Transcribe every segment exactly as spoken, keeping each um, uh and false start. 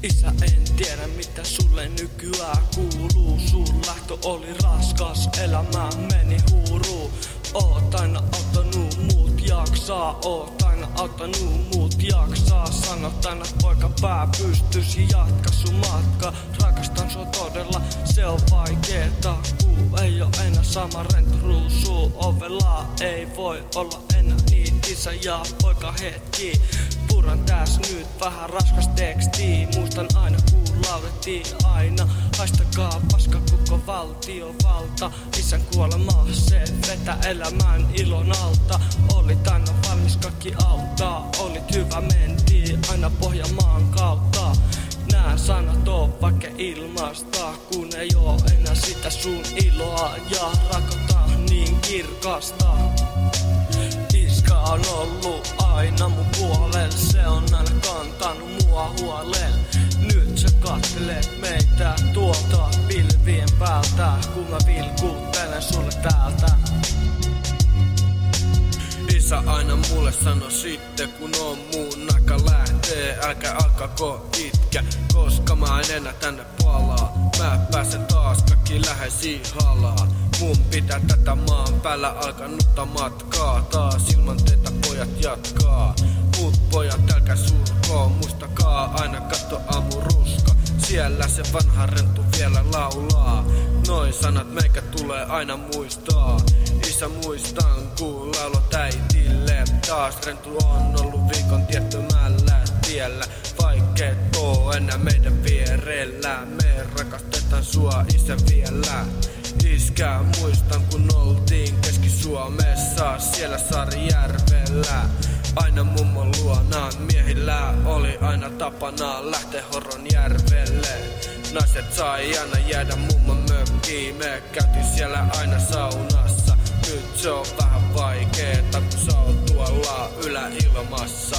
Isä, en tiedä mitä sulle nykyään kuuluu. Sun lähtö oli raskas, elämä meni huuruu. Oot aina auttanut muut jaksaa, oot aina auttanut muut jaksaa. Sanot aina poika pää pystys ja jatka sun matka. Rakastan sua todella, se on vaikeeta, kun ei oo enää sama rento ruusuu ovella. Ei voi olla enää niitä isä ja poika hetki. Puran täs nyt vähän raskas teksti. Muistan aina kun laulettiin aina. Haistakaa paska koko valtiovalta. Isän kuolema se vetä elämän ilon alta. Olit aina valmis kaikki auttaa. Olit hyvä mentiin aina Pohjanmaan kautta. Nää sanat on vaikka ilmasta, kun ei oo enää sitä sun iloa ja rakkautta niin kirkasta. Iskä on ollut aina mun puolella, se on aina kantanut mua huolella. Nyt sä kattelet meitä tuolta pilvien päältä, kun mä vilkuuttelen sulle täältä. Isä aina mulle sano sitten, kun on mun aika lähtee, älkää alkako itkä, koska mä en enää tänne palaa. Mä pääsen taas kaikki läheisiin halaa. Mun pitää tätä maan päällä alkanutta matkaa. Taas ilman teitä pojat jatkaa. Muut pojat älkää surkoo, muistakaa aina katso aamu ruska. Siellä se vanha rentu vielä laulaa. Noin sanat meikä tulee aina muistaa. Isä muistan kun laulot äitille. Taas rentu on ollut viikon tiettömällä tiellä. Vaikeet oo enää meidän vierellä. Me rakastetaan sua isä vielä. Iskä muistan kun oltiin Keski-Suomessa, siellä Saarijärvellä. Aina mummon luona miehillä oli aina tapana lähteä Horonjärvelle. Naiset sai aina jäädä mummon mökkiin, me käytiin siellä aina saunassa. Nyt se on vähän vaikeeta kun sä oot tuolla yläilmassa.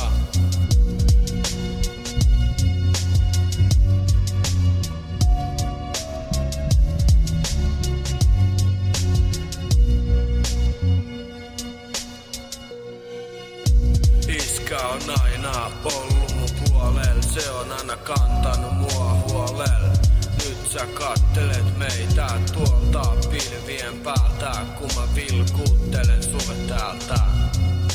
Iskä on aina ollut mun puolella, se on aina kantanut mua huolella. Nyt sä kattelet meitä tuolta pilvien päältä, kun mä vilkuuttelen sulle täältä.